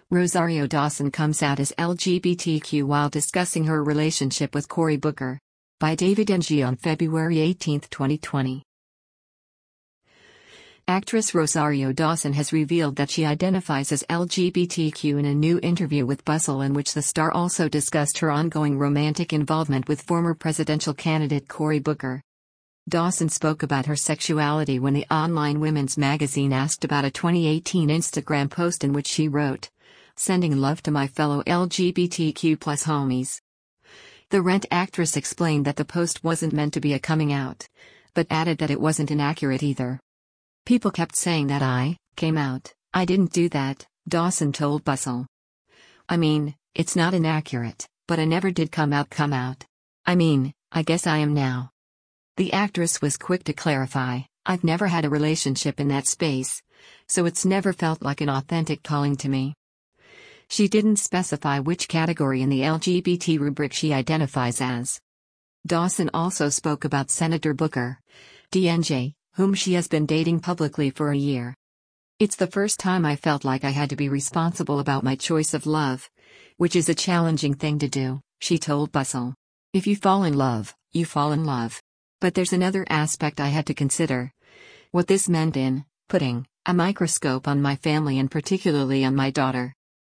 Rosario Dawson comes out as LGBTQ while discussing her relationship with Cory Booker. By David Ng on February 18, 2020. Actress Rosario Dawson has revealed that she identifies as LGBTQ in a new interview with Bustle, in which the star also discussed her ongoing romantic involvement with former presidential candidate Cory Booker. Dawson spoke about her sexuality when the online women's magazine asked about a 2018 Instagram post in which she wrote, "Sending love to my fellow LGBTQ+ homies." The Rent actress explained that the post wasn't meant to be a coming out, but added that it wasn't inaccurate either. "People kept saying that I came out. I didn't do that," Dawson told Bustle. "I mean, it's not inaccurate, but I never did come out. I mean, I guess I am now." The actress was quick to clarify, "I've never had a relationship in that space, so it's never felt like an authentic calling to me." She didn't specify which category in the LGBT rubric she identifies as. Dawson also spoke about Senator Booker DNJ, whom she has been dating publicly for a year. "It's the first time I felt like I had to be responsible about my choice of love, which is a challenging thing to do," she told Bustle. "If you fall in love, you fall in love. But there's another aspect I had to consider. What this meant in putting a microscope on my family and particularly on my daughter."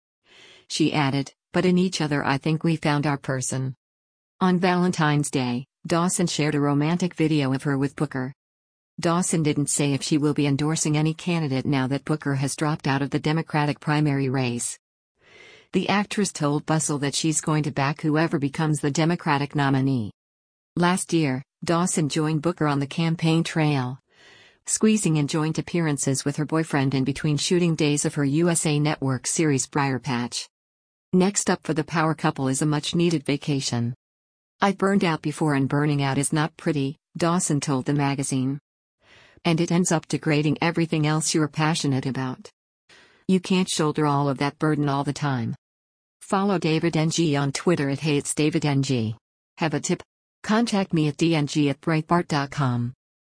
She added, "But in each other I think we found our person." On Valentine's Day, Dawson shared a romantic video of her with Booker. Dawson didn't say if she will be endorsing any candidate now that Booker has dropped out of the Democratic primary race. The actress told Bustle that she's going to back whoever becomes the Democratic nominee. Last year, Dawson joined Booker on the campaign trail, squeezing in joint appearances with her boyfriend in between shooting days of her USA Network series Briar Patch. Next up for the power couple is a much-needed vacation. "I've burned out before, and burning out is not pretty," Dawson told the magazine. "And it ends up degrading everything else you're passionate about. You can't shoulder all of that burden all the time." Follow David Ng on Twitter at @HeyIt'sDavidNG. Have a tip? Contact me at dng@breitbart.com.